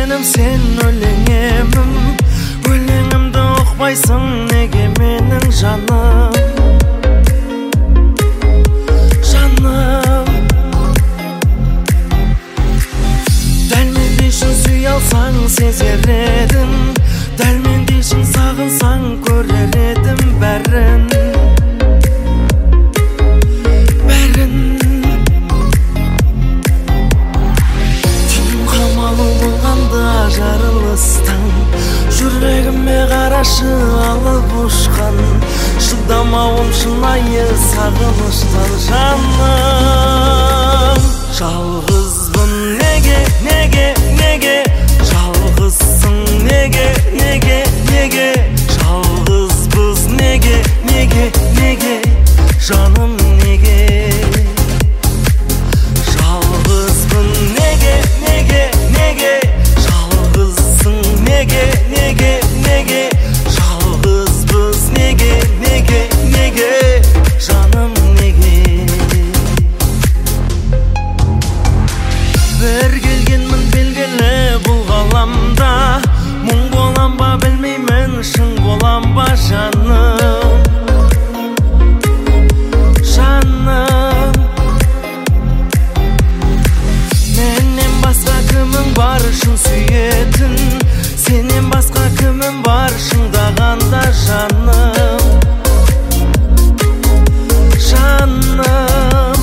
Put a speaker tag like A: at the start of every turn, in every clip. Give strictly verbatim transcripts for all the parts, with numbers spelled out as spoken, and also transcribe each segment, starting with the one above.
A: менім сен өлеңемім, өлеңімді ұқпайсың неге менің жаным, жаным. Дәл мен дейшін сүй алсаң сезер едің, дәл мен дейшін сағынсаң көрер едім бәрін, бәрін. Түн қамалы болғанда жарылыстың, жүрегіме қарашы алып ұшқан, шыдамауым шынайы сағыныштан жаным. Жалғызбын неге, неге, неге, жалғызсың неге, неге, неге, жалғызбыз неге, неге, неге, жаным неге. Жалғызбын неге, неге, неге, жалғызсың неге, неге, неге, жалғызбыз неге, неге, неге, жаным неге. Бір келгенмін белгілі бұл ғаламда, мұң болам ба білмеймін, шын болам ба жаным, жаным. Менен басқа кімің бар шын сүйетін, сенен басқа кімім бар шыңдағанда жаным, жаным.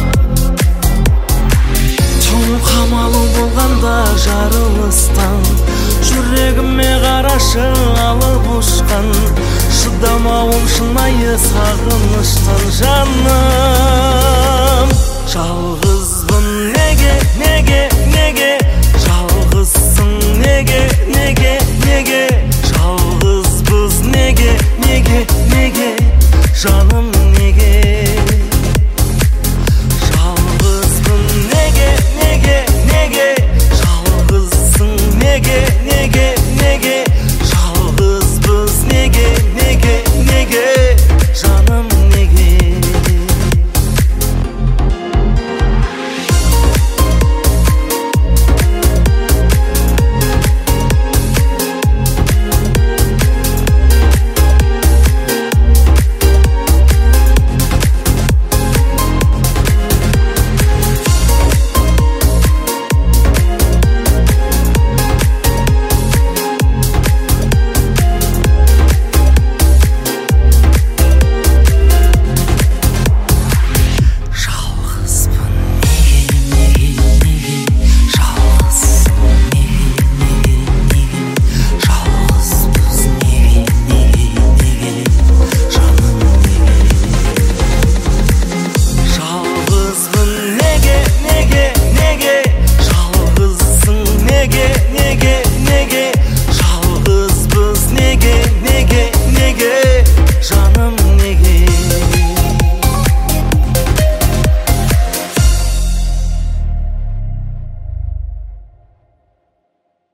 A: Түн қамалы болғанда жарылыстан, жүрегіме қарашы алып ұшқан, шыдамауым шынайы сағыныштан жаным. Жалғызбын неге, неге, неге, жалғызсың неге, неге, неге, жалғызбыз неге, неге, неге, жаным.